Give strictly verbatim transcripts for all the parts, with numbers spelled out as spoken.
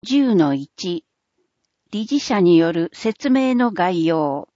じゅうのいち、理事者による説明の概要。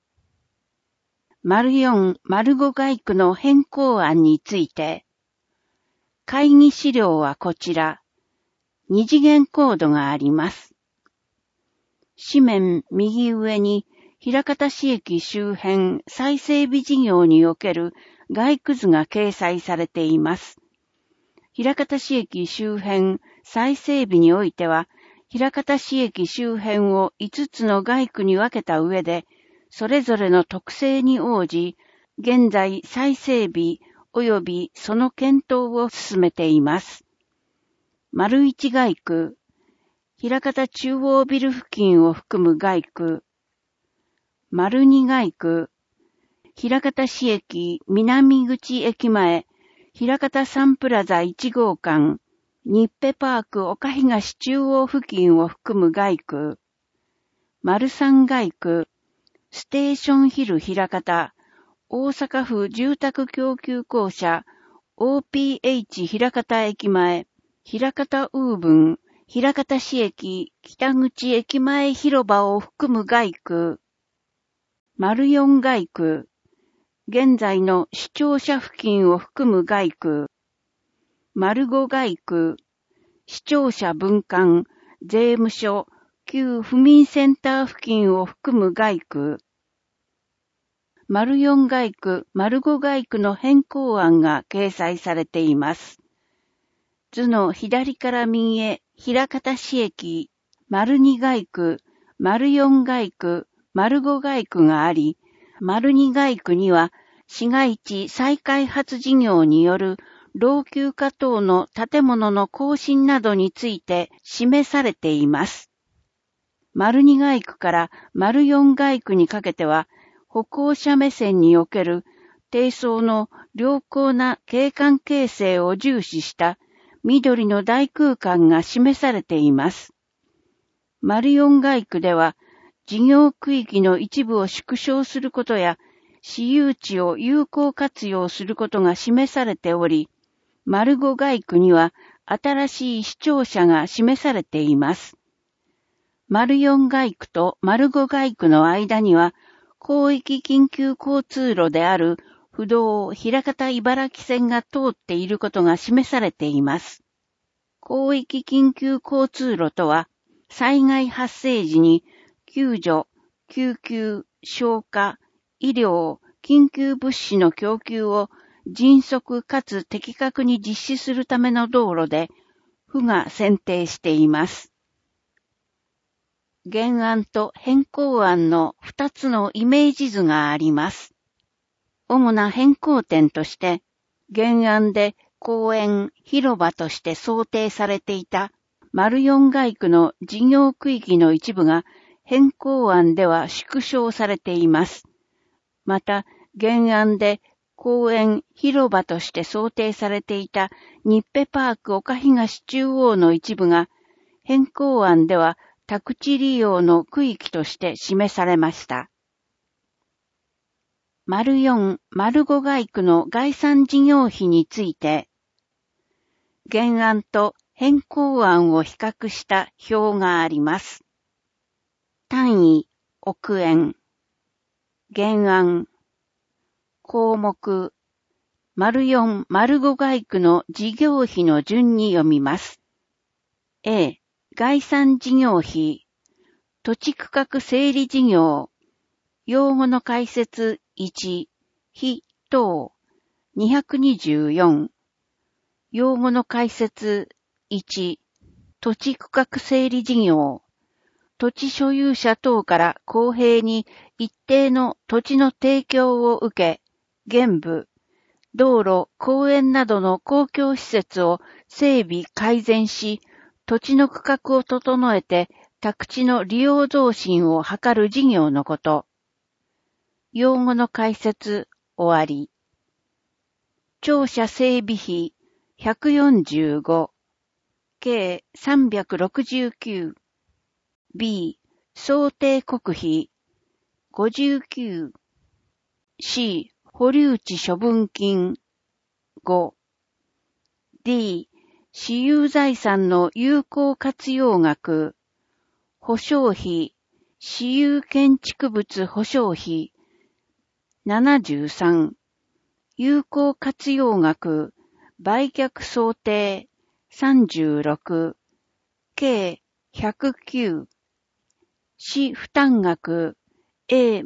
丸よん、丸ご概区の変更案について、会議資料はこちら、二次元コードがあります。紙面右上に、枚方市駅周辺再整備事業における概区図が掲載されています。枚方市駅周辺再整備においては、枚方市駅周辺をいつつの概区に分けた上で、それぞれの特性に応じ、現在再整備及びその検討を進めています。丸いち概区、枚方中央ビル付近を含む概区、丸に概区、枚方市駅南口駅前、枚方サンプラザいち号館、日ペパーク岡東中央付近を含む概区、丸さん概区、ステーションヒル枚方、大阪府住宅供給公社、オーピーエイチ 枚方駅前、枚方ウーブン、枚方市駅北口駅前広場を含む概区、丸よん概区、現在の市庁舎付近を含む概区、丸ご概区、市庁舎分館、税務署、旧府民センター付近を含む概区、丸よん概区、丸ご概区の変更案が掲載されています。図の左から右へ、枚方市駅、丸に概区、丸よん概区、丸ご概区があり、丸に概区には市街地再開発事業による老朽化等の建物の更新などについて示されています。丸に概区から丸よん概区にかけては、歩行者目線における低層の良好な景観形成を重視した緑の大空間が示されています。丸よん概区では、事業区域の一部を縮小することや、私有地を有効活用することが示されており、丸ご概区には新しい市庁舎が示されています。丸よん概区と丸ご概区の間には、広域緊急交通路である不動枚方茨城線が通っていることが示されています。広域緊急交通路とは、災害発生時に救助、救急、消火、医療、緊急物資の供給を迅速かつ的確に実施するための道路で、府が選定しています。原案と変更案のふたつのイメージ図があります。主な変更点として、原案で公園、広場として想定されていた丸よん概区の事業区域の一部が変更案では縮小されています。また、原案で公園、広場として想定されていた日ペパーク岡東中央の一部が変更案では宅地利用の区域として示されました。丸よん、丸ご概区の概算事業費について、原案と変更案を比較した表があります。単位、億円。原案。項目。丸よん、丸ご概区の事業費の順に読みます。A、概算事業費。土地区画整理事業。用語の解説いち、費等にひゃくにじゅうよん。用語の解説いち、土地区画整理事業。土地所有者等から公平に一定の土地の提供を受け、現部、道路、公園などの公共施設を整備改善し、土地の区画を整えて宅地の利用増進を図る事業のこと。用語の解説終わり。庁舎整備費ひゃくよんじゅうご、計さんびゃくろくじゅうきゅう。B、想定国費ごじゅうきゅう。C、保留地処分金ご。D、 私有財産の有効活用額、保証費、私有建築物保証費、ななじゅうさん、有効活用額、売却想定、さんじゅうろく、計ひゃくきゅう、市負担額、A-B-C-D-、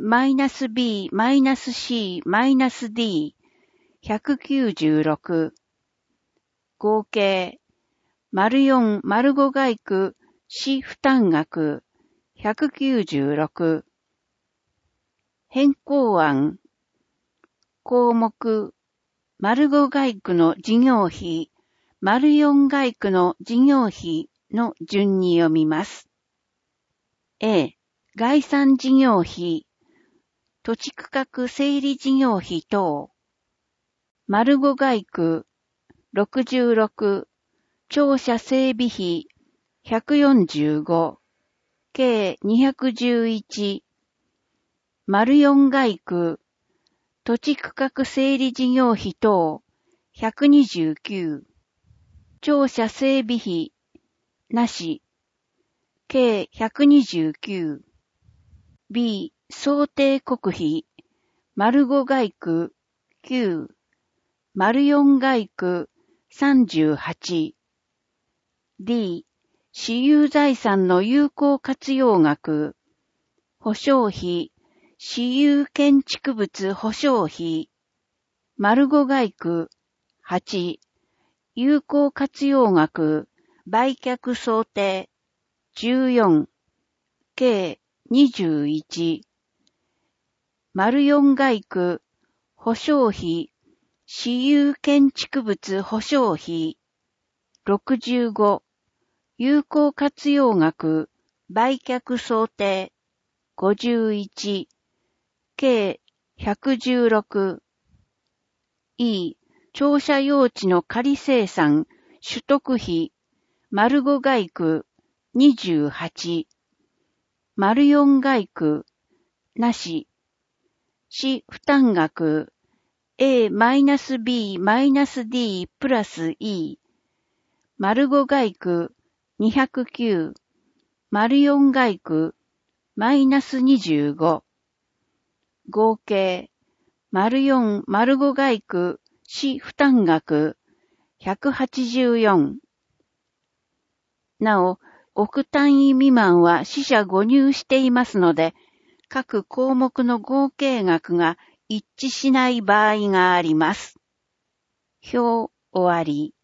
ひゃくきゅうじゅうろく、合計、丸よん、丸ご外区、市負担額、ひゃくきゅうじゅうろく、変更案、項目、丸ご外区の事業費、丸よん外区の事業費の順に読みます。A、概算事業費、土地区画整理事業費等、丸ご外区、ろくじゅうろく、庁舎整備費、ひゃくよんじゅうご、計にひゃくじゅういち、丸よん外区、土地区画整理事業費等、ひゃくにじゅうきゅう、庁舎整備費、なし、計ひゃくにじゅうきゅう、B、想定国費、丸ご外区、きゅう、丸よん外区、さんじゅうはち、D、私有財産の有効活用額、保証費、私有建築物保証費、丸ご外区、はち、有効活用額、売却想定、じゅうよん、計にじゅういち、丸よん外区、保証費、私有建築物保証費、ろくじゅうご、有効活用額、売却想定、ごじゅういち、計ひゃくじゅうろく、E、庁舎用地の仮生産、取得費、丸ご外区、にじゅうはち、丸よん外区、なし、市負担額、A-B-D プラス E、丸ご外区、にひゃくきゅう、丸よん外区、マイナスにじゅうご、合計、丸よん、丸ご外区、市負担額、ひゃくはちじゅうよん。なお、億単位未満は四捨五入していますので、各項目の合計額が一致しない場合があります。表終わり。